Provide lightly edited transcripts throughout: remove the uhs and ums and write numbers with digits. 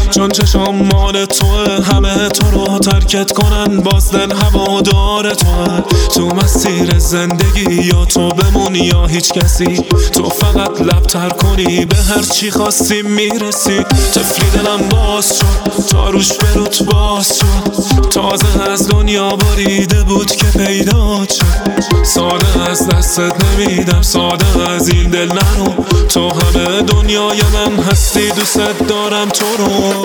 چون چشم مال توه، همه تو رو ترکت کنن باز دل هوادار توه. تو مسیر زندگی یا تو بمونی یا هیچ کسی، تو فقط لب تر کنی به هر چی خواستی میرسی. طفلی دلم باز شد تا روش بروت باز شد، تازه از دنیا باریده بود که پیدا شد. ساده از دستت نمیدم، ساده از این دل نرو، تو همه دنیای من هستی، دوست دارم تو رو.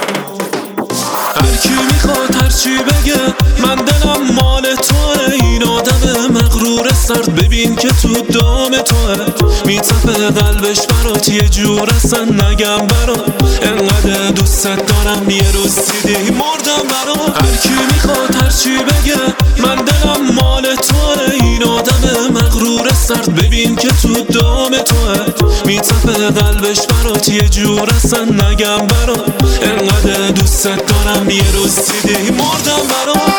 هر کی میخواد هر چی بگه، من دلم مال توه. این آدم مغرور سرد ببین که تو دام توه، میتپه قلبش برات یه جور اصلا نگم برات. انقدر دوست دارم یه روز دیدی مردم برات. هر کی میخواد هر چی بگه، من دلم مال توه. این آدم مغرور سرد ببین که تو دام توه، میتپه قلبش برات یه جور اصلا نگم برات. انقدر دوست دارم یه روز دیدی مردم برات.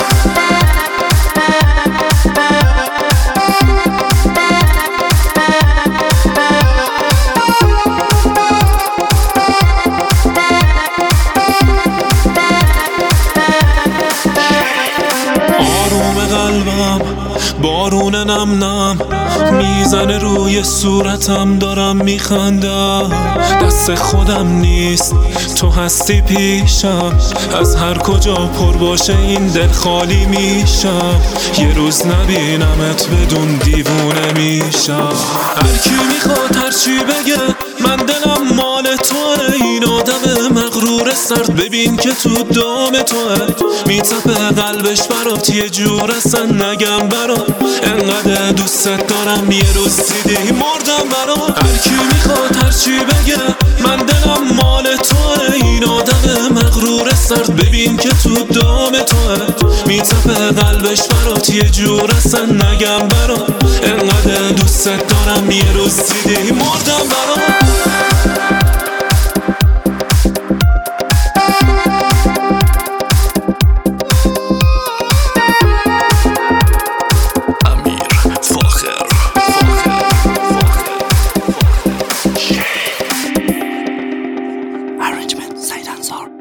قلبم بارون نم نم میزنه روی صورتم، دارم میخندم. دست خودم نیست تو هستی پیشم، از هر کجا پر باشه این دل خالی میشم. یه روز نبینمت بدون دیوونه میشم. هر کی میخواد هر چی بگه، من دلم مال توه. این آدم مغرور سرد ببین که تو دام توه، میتپه قلبش برات یه جور اصلا نگم برات. انقدر دوست دارم یه روز دیدی مردم برات. هر کی میخواد هر چی بگه، من دلم مال توه. این آدم مغرور سرد ببین که تو دام توه، میتپه قلبش برات یه جور اصلا نگم برات. انقدر دوست دارم یه روز دیدی مردم برات. Arrangement, Side Answer.